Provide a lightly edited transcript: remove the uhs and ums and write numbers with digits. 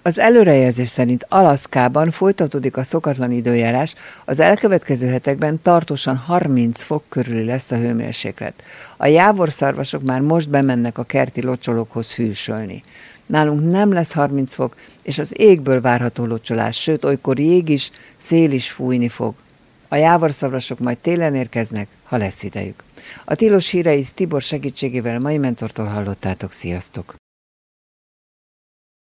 Az előrejelzés szerint Alaszkában folytatódik a szokatlan időjárás, az elkövetkező hetekben tartósan 30 fok körüli lesz a hőmérséklet. A jávorszarvasok már most bemennek a kerti locsolókhoz hűsölni. Nálunk nem lesz 30 fok, és az égből várható locsolás, sőt, olykor jég is, szél is fújni fog. A jávorszarvasok majd télen érkeznek, ha lesz idejük. A tilos híreit Tibor segítségével mai mentortól hallottátok, sziasztok!